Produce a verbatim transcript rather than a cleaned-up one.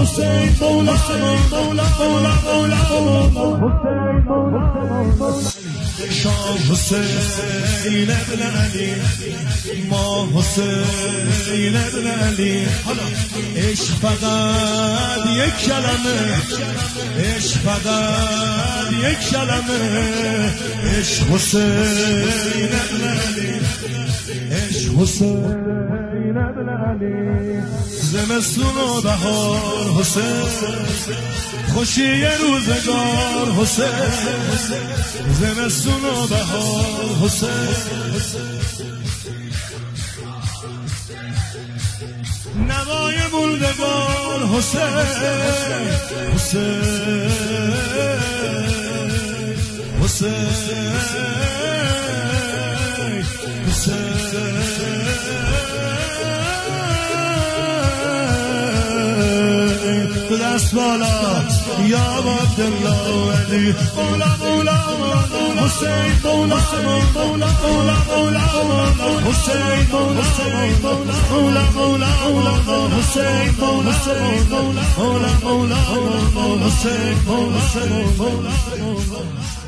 حسین مولا مولا مولا مولا شاه حسین ابن علی ما حسین ابن علی عشق فقط یک کلمه عشق فقط یک کلمه عشق حسین ابن علی عشق حسین ابن علی زمستون و بهار حسین خوشی روزگار حسین زمستون و بهار حسین نوای موندگار حسین حسین حسین حسین دست بالا یا عبدالله علی مولا مولا حسین مولا مولا مولا مولا حسین مولا مولا مولا مولا حسین مولا مولا مولا مولا حسین مولا مولا